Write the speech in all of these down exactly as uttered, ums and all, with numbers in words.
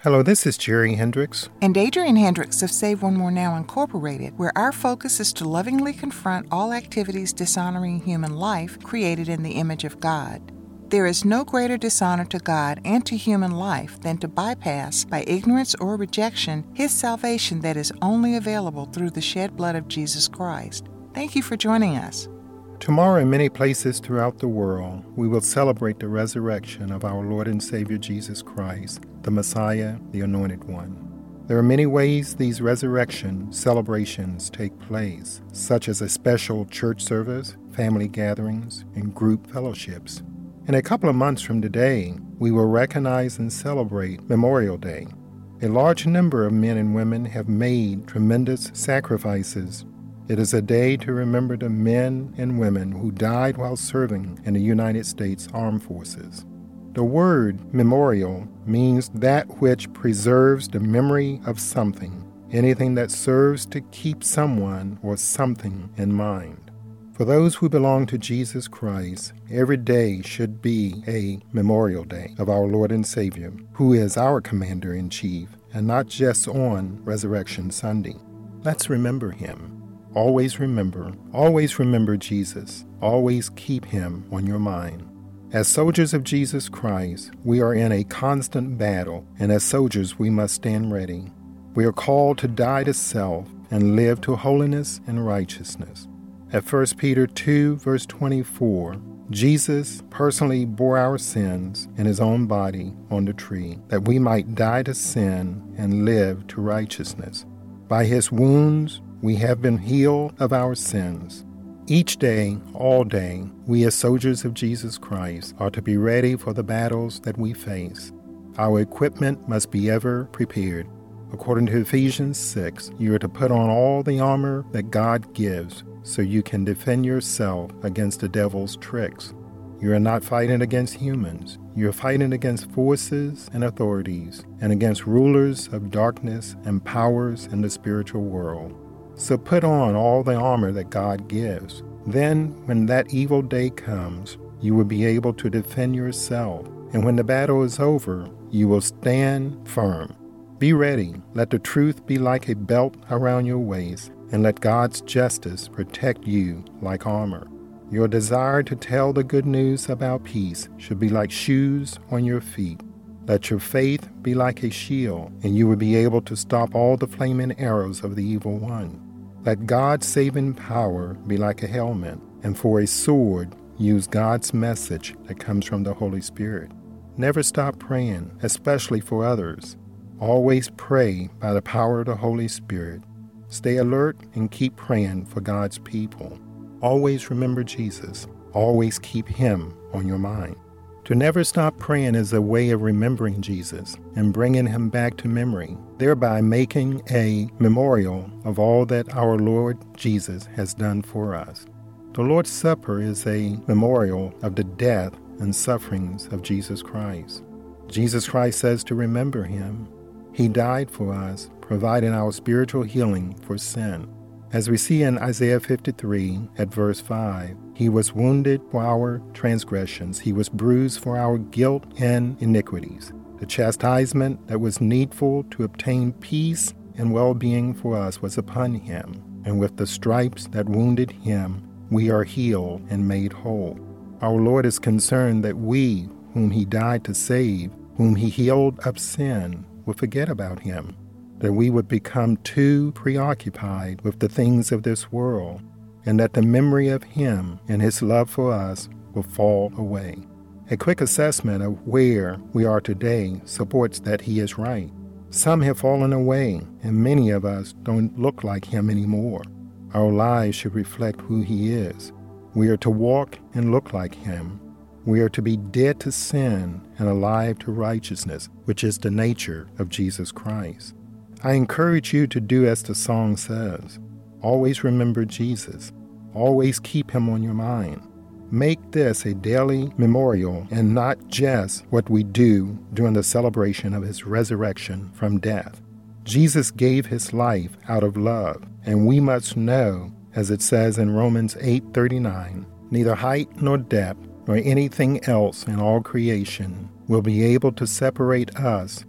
Hello, this is Jerry Hendricks. And Adrian Hendricks of Save One More Now Incorporated, where our focus is to lovingly confront all activities dishonoring human life created in the image of God. There is no greater dishonor to God and to human life than to bypass, by ignorance or rejection, His salvation that is only available through the shed blood of Jesus Christ. Thank you for joining us. Tomorrow, in many places throughout the world, we will celebrate the resurrection of our Lord and Savior Jesus Christ, the Messiah, the Anointed One. There are many ways these resurrection celebrations take place, such as a special church service, family gatherings, and group fellowships. In a couple of months from today, we will recognize and celebrate Memorial Day. A large number of men and women have made tremendous sacrifices. It is a day to remember the men and women who died while serving in the United States Armed Forces. The word memorial means that which preserves the memory of something, anything that serves to keep someone or something in mind. For those who belong to Jesus Christ, every day should be a memorial day of our Lord and Savior, who is our Commander-in-Chief, and not just on Resurrection Sunday. Let's remember Him. Always remember, always remember Jesus. Always keep Him on your mind. As soldiers of Jesus Christ, we are in a constant battle, and as soldiers we must stand ready. We are called to die to self and live to holiness and righteousness. At First Peter two, verse twenty-four, Jesus personally bore our sins in His own body on the tree, that we might die to sin and live to righteousness. By His wounds, we have been healed of our sins. Each day, all day, we as soldiers of Jesus Christ are to be ready for the battles that we face. Our equipment must be ever prepared. According to Ephesians six, you are to put on all the armor that God gives so you can defend yourself against the devil's tricks. You are not fighting against humans. You are fighting against forces and authorities and against rulers of darkness and powers in the spiritual world. So put on all the armor that God gives. Then, when that evil day comes, you will be able to defend yourself. And when the battle is over, you will stand firm. Be ready. Let the truth be like a belt around your waist, and let God's justice protect you like armor. Your desire to tell the good news about peace should be like shoes on your feet. Let your faith be like a shield, and you will be able to stop all the flaming arrows of the evil one. Let God's saving power be like a helmet, and for a sword, use God's message that comes from the Holy Spirit. Never stop praying, especially for others. Always pray by the power of the Holy Spirit. Stay alert and keep praying for God's people. Always remember Jesus. Always keep Him on your mind. To never stop praying is a way of remembering Jesus and bringing Him back to memory, thereby making a memorial of all that our Lord Jesus has done for us. The Lord's Supper is a memorial of the death and sufferings of Jesus Christ. Jesus Christ says to remember Him. He died for us, providing our spiritual healing for sin. As we see in Isaiah fifty-three at verse five, He was wounded for our transgressions. He was bruised for our guilt and iniquities. The chastisement that was needful to obtain peace and well-being for us was upon Him. And with the stripes that wounded Him, we are healed and made whole. Our Lord is concerned that we, whom He died to save, whom He healed of sin, will forget about Him, that we would become too preoccupied with the things of this world, and that the memory of Him and His love for us will fall away. A quick assessment of where we are today supports that He is right. Some have fallen away, and many of us don't look like Him anymore. Our lives should reflect who He is. We are to walk and look like Him. We are to be dead to sin and alive to righteousness, which is the nature of Jesus Christ. I encourage you to do as the song says. Always remember Jesus. Always keep Him on your mind. Make this a daily memorial and not just what we do during the celebration of His resurrection from death. Jesus gave His life out of love, and we must know, as it says in Romans eight thirty-nine, neither height nor depth nor anything else in all creation will be able to separate us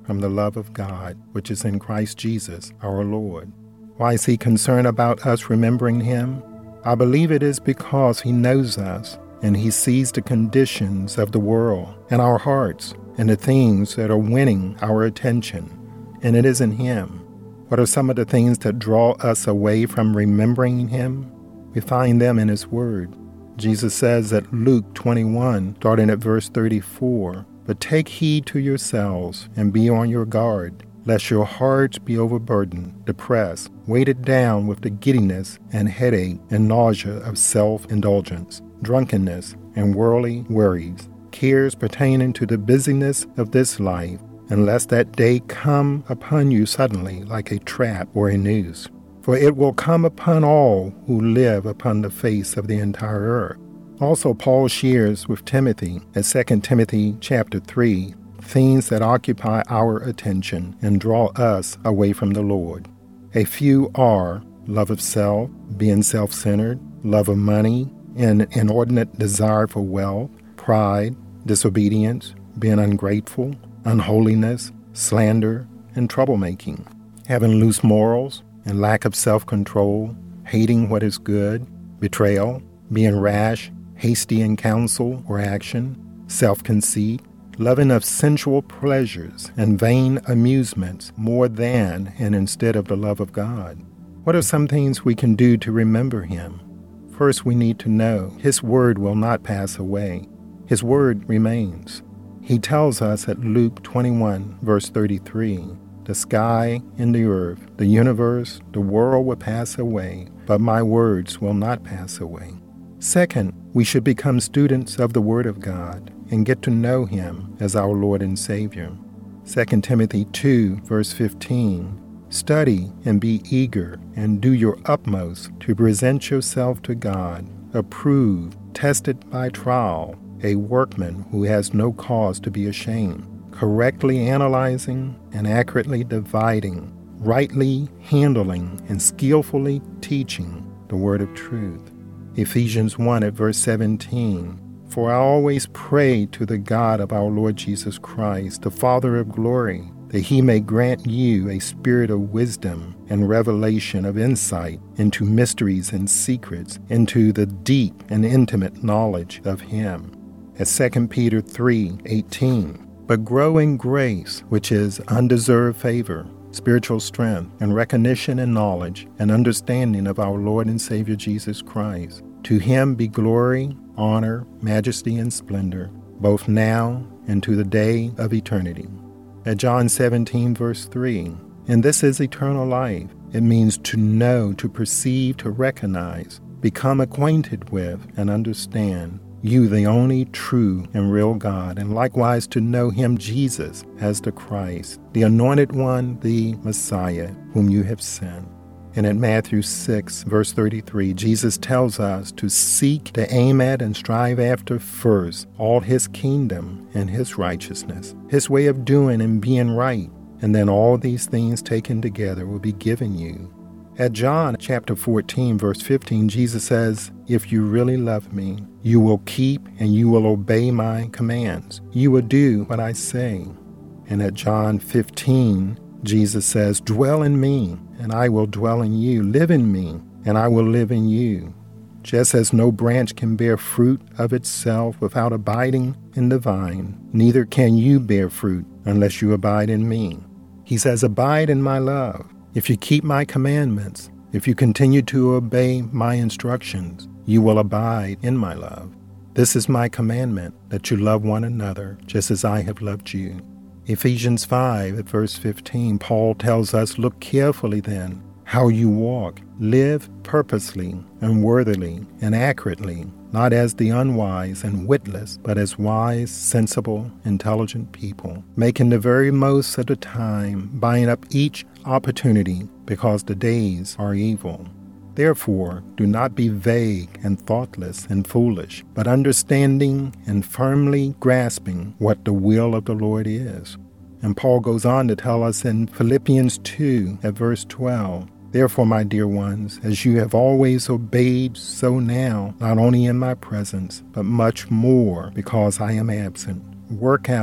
from the love of God, which is in Christ Jesus our Lord. Why is he concerned about us remembering him? I believe it is because he knows us, and he sees the conditions of the world and our hearts and the things that are winning our attention, and it isn't him. What are some of the things that draw us away from remembering him? We find them in his word. Jesus says at Luke twenty-one, starting at verse thirty-four, "But take heed to yourselves and be on your guard, lest your hearts be overburdened, depressed, weighted down with the giddiness and headache and nausea of self-indulgence, drunkenness and worldly worries, cares pertaining to the busyness of this life, unless that day come upon you suddenly like a trap or a noose. For it will come upon all who live upon the face of the entire earth." Also, Paul shares with Timothy in Second Timothy chapter three things that occupy our attention and draw us away from the Lord. A few are love of self, being self-centered, love of money, an inordinate desire for wealth, pride, disobedience, being ungrateful, unholiness, slander, and troublemaking, having loose morals and lack of self-control, hating what is good, betrayal, being rash, hasty in counsel or action, self-conceit, loving of sensual pleasures and vain amusements more than and instead of the love of God. What are some things we can do to remember him? First, we need to know his word will not pass away. His word remains. He tells us at Luke twenty-one, verse thirty-three, "The sky and the earth, the universe, the world will pass away, but my words will not pass away." Second, we should become students of the Word of God and get to know him as our Lord and Savior. Second Timothy two, verse fifteen, "Study and be eager and do your utmost to present yourself to God, approved, tested by trial, a workman who has no cause to be ashamed, correctly analyzing and accurately dividing, rightly handling and skillfully teaching the word of truth." Ephesians one at verse seventeen, "For I always pray to the God of our Lord Jesus Christ, the Father of glory, that he may grant you a spirit of wisdom and revelation of insight into mysteries and secrets, into the deep and intimate knowledge of him." At Second Peter three eighteen, "But grow in grace, which is undeserved favor, spiritual strength, and recognition and knowledge and understanding of our Lord and Savior Jesus Christ. To him be glory, honor, majesty, and splendor, both now and to the day of eternity." At John seventeen, verse three, "And this is eternal life." It means to know, to perceive, to recognize, become acquainted with, and understand you, the only true and real God, and likewise to know him, Jesus, as the Christ, the Anointed One, the Messiah, whom you have sent. And at Matthew six, verse thirty-three, Jesus tells us to seek, to aim at, and strive after first all his kingdom and his righteousness, his way of doing and being right, and then all these things taken together will be given you. At John chapter fourteen, verse fifteen, Jesus says, "If you really love me, you will keep and you will obey my commands. You will do what I say." And at John fifteen, Jesus says, "Dwell in me, and I will dwell in you. Live in me, and I will live in you." Just as no branch can bear fruit of itself without abiding in the vine, neither can you bear fruit unless you abide in me. He says, "Abide in my love." If you keep my commandments, if you continue to obey my instructions, you will abide in my love. This is my commandment, that you love one another just as I have loved you. Ephesians five at verse fifteen, Paul tells us, "Look carefully then how you walk. Live purposely and worthily and accurately, not as the unwise and witless, but as wise, sensible, intelligent people, making the very most of the time, buying up each opportunity, because the days are evil. Therefore, do not be vague and thoughtless and foolish, but understanding and firmly grasping what the will of the Lord is." And Paul goes on to tell us in Philippians two at verse twelve, "Therefore, my dear ones, as you have always obeyed, so now, not only in my presence, but much more because I am absent, work out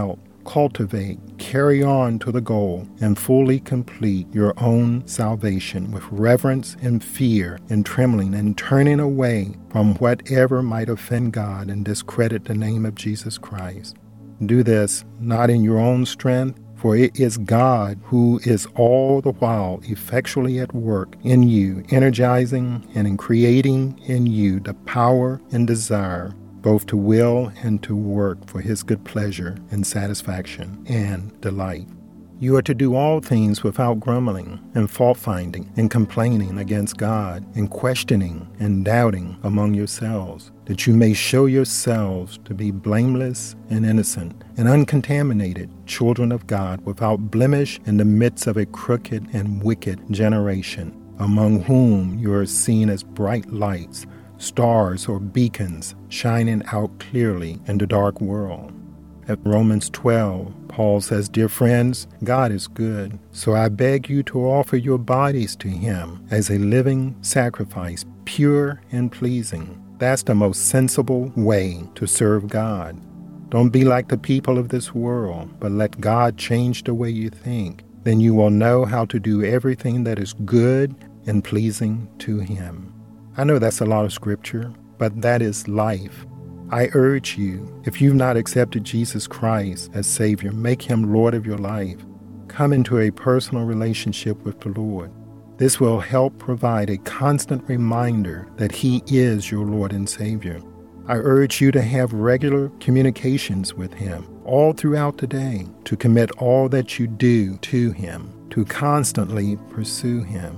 cultivate, carry on to the goal, and fully complete your own salvation with reverence and fear and trembling and turning away from whatever might offend God and discredit the name of Jesus Christ. Do this not in your own strength, for it is God who is all the while effectually at work in you, energizing and in creating in you the power and desire both to will and to work for his good pleasure and satisfaction and delight. You are to do all things without grumbling and fault-finding and complaining against God and questioning and doubting among yourselves, that you may show yourselves to be blameless and innocent and uncontaminated children of God without blemish in the midst of a crooked and wicked generation, among whom you are seen as bright lights, stars or beacons shining out clearly in the dark world. At Romans twelve, Paul says, "Dear friends, God is good, so I beg you to offer your bodies to him as a living sacrifice, pure and pleasing." That's the most sensible way to serve God. Don't be like the people of this world, but let God change the way you think. Then you will know how to do everything that is good and pleasing to him. I know that's a lot of scripture, but that is life. I urge you, if you've not accepted Jesus Christ as Savior, make him Lord of your life. Come into a personal relationship with the Lord. This will help provide a constant reminder that he is your Lord and Savior. I urge you to have regular communications with him all throughout the day, to commit all that you do to him, to constantly pursue him.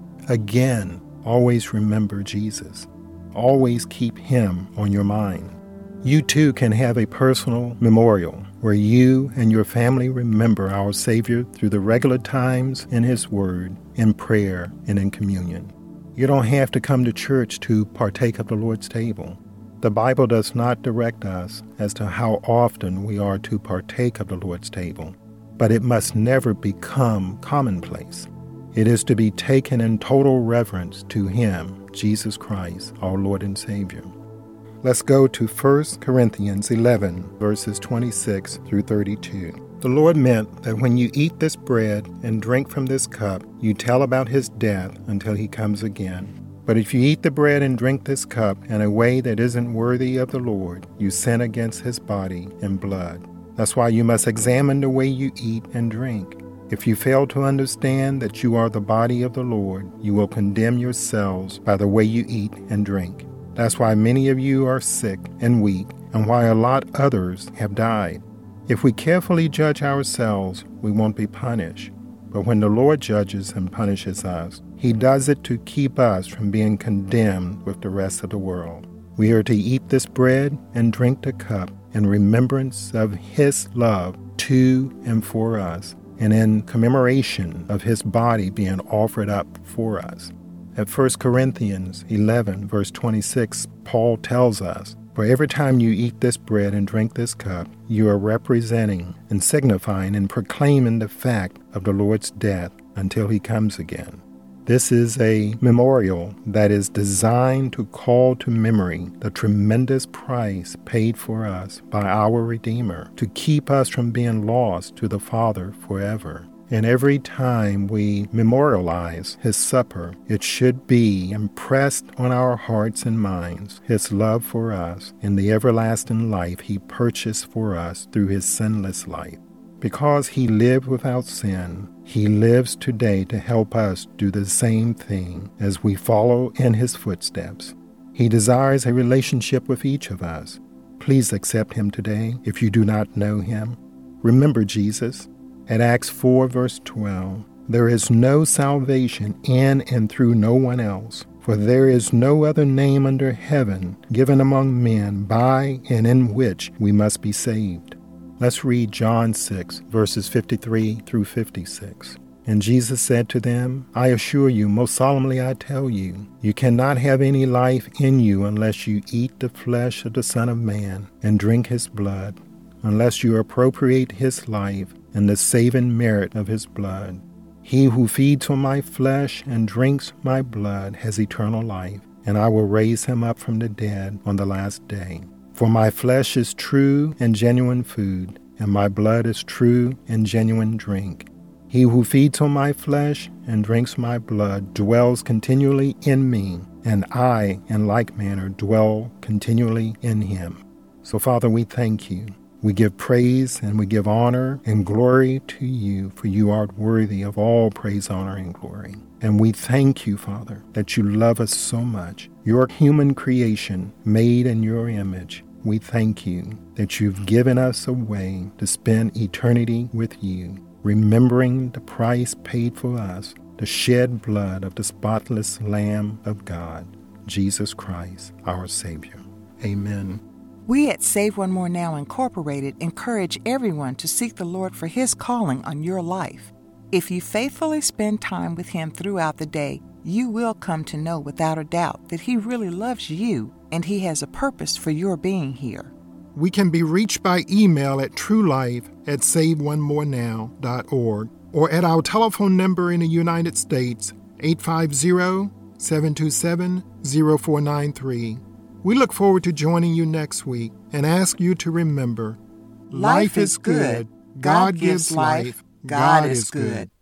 Again, always remember Jesus. Always keep him on your mind. You too can have a personal memorial where you and your family remember our Savior through the regular times in his word, in prayer, and in communion. You don't have to come to church to partake of the Lord's table. The Bible does not direct us as to how often we are to partake of the Lord's table, but it must never become commonplace. It is to be taken in total reverence to him, Jesus Christ, our Lord and Savior. Let's go to First Corinthians eleven, verses twenty-six through thirty-two. The Lord meant that when you eat this bread and drink from this cup, you tell about his death until he comes again. But if you eat the bread and drink this cup in a way that isn't worthy of the Lord, you sin against his body and blood. That's why you must examine the way you eat and drink. If you fail to understand that you are the body of the Lord, you will condemn yourselves by the way you eat and drink. That's why many of you are sick and weak, and why a lot others have died. If we carefully judge ourselves, we won't be punished. But when the Lord judges and punishes us, he does it to keep us from being condemned with the rest of the world. We are to eat this bread and drink the cup in remembrance of his love to and for us, and in commemoration of his body being offered up for us. At First Corinthians eleven, verse twenty-six, Paul tells us, "For every time you eat this bread and drink this cup, you are representing and signifying and proclaiming the fact of the Lord's death until he comes again." This is a memorial that is designed to call to memory the tremendous price paid for us by our Redeemer to keep us from being lost to the Father forever. And every time we memorialize his supper, it should be impressed on our hearts and minds, his love for us and the everlasting life he purchased for us through his sinless life. Because he lived without sin, he lives today to help us do the same thing as we follow in his footsteps. He desires a relationship with each of us. Please accept him today if you do not know him. Remember Jesus. At Acts four, verse twelve, "There is no salvation in and through no one else, for there is no other name under heaven given among men by and in which we must be saved." Let's read John six, verses fifty-three through fifty-six. "And Jesus said to them, I assure you, most solemnly I tell you, you cannot have any life in you unless you eat the flesh of the Son of Man and drink his blood, unless you appropriate his life and the saving merit of his blood. He who feeds on my flesh and drinks my blood has eternal life, and I will raise him up from the dead on the last day. For my flesh is true and genuine food, and my blood is true and genuine drink. He who feeds on my flesh and drinks my blood dwells continually in me, and I, in like manner, dwell continually in him. So, Father, we thank you. We give praise and we give honor and glory to you, for you are worthy of all praise, honor, and glory. And we thank you, Father, that you love us so much. Your human creation, made in your image. We thank you that you've given us a way to spend eternity with you, remembering the price paid for us, the shed blood of the spotless Lamb of God, Jesus Christ, our Savior. Amen. We at Save One More Now Incorporated encourage everyone to seek the Lord for His calling on your life. If you faithfully spend time with Him throughout the day, you will come to know without a doubt that He really loves you and He has a purpose for your being here. We can be reached by email at truelife at save one more now dot org or at our telephone number in the United States, eight five zero, seven two seven, zero four nine three. We look forward to joining you next week and ask you to remember, life is good. God gives life. God is good.